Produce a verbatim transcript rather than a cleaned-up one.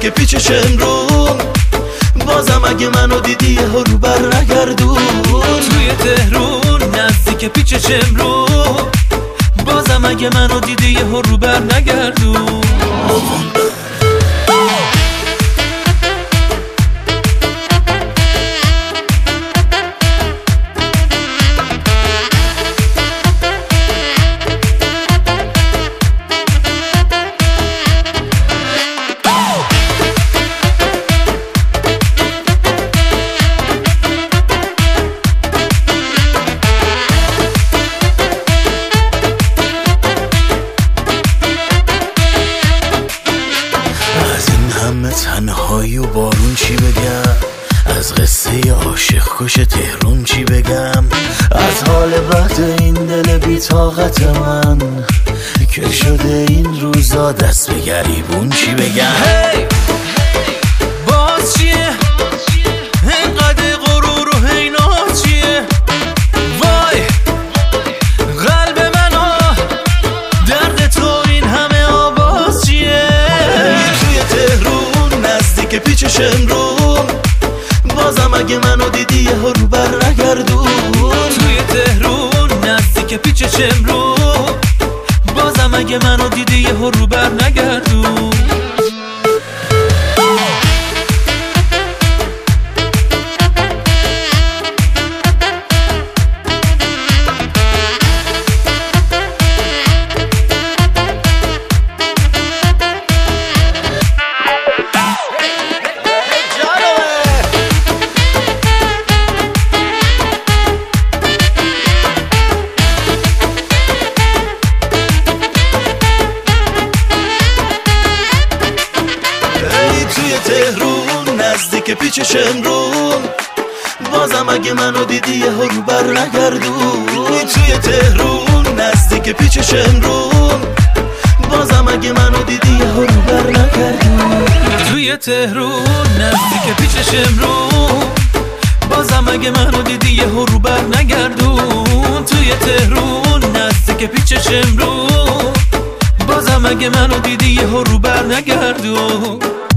نزدیک پیچ شمرون، بازم اگه منو دیدی یه رو بر نگردون. توی تهرون نزدیک پیچ شمرون، بازم اگه منو دیدی یه رو بر نگردون. تنهایی و بارون چی بگم، از قصه عاشق کش تهرون چی بگم، از حال بد این دل بی طاقت من که شده این روزا دست به گریبون چی بگم. hey! باز چیه اینقدر غرور و حینات چیه؟ وای قلب منو درد تو این همه آواز چیه؟ توی تهرون نزدیک پیچ شمرون، بازم اگه منو دیدی یه رو بر نگردون. توی تهرون نزدیک پیچ شمرون، بازم اگه منو دیدی یه رو بر نگردون. تهرون نزدیک پیچ شمرون، بازم اگه منو دیدی یه رو بر نگردون. توی تهرون نزدیک پیچ شمرون، بازم اگه منو دیدی یه رو بر نگردون. توی تهرون نزدیک پیچ شمرون، بازم اگه منو دیدی یه رو بر نگردون. توی تهرون نزدیک پیچ شمرون، بازم اگه منو دیدی یه رو بر نگردون.